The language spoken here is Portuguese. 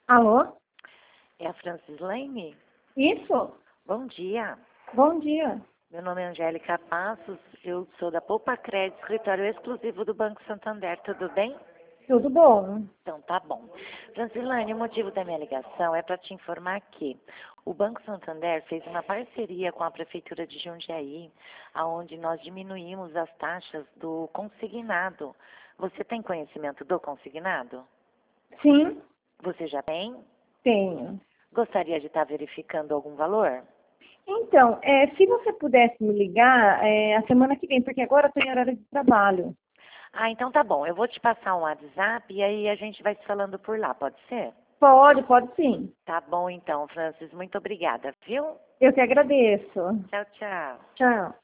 Alô? É a Francislane? Isso? Bom dia. Bom dia. Meu nome é Angélica Passos, eu sou da Poupa Crédito, escritório exclusivo do Banco Santander, tudo bem? Tudo bom? Então tá bom. Francislane, o motivo da minha ligação é para te informar que o Banco Santander fez uma parceria com a Prefeitura de Jundiaí, onde nós diminuímos as taxas do consignado. Você tem conhecimento do consignado? Sim, Você já tem? tenho. Gostaria de estar verificando algum valor? Então, se você pudesse me ligar a semana que vem, porque agora eu estou em horário de trabalho. Ah, então tá bom. Eu vou te passar um WhatsApp e aí a gente vai se falando por lá, pode ser? Pode sim. Tá bom então, Francis. Muito obrigada, viu? Eu que agradeço. Tchau, tchau. Tchau.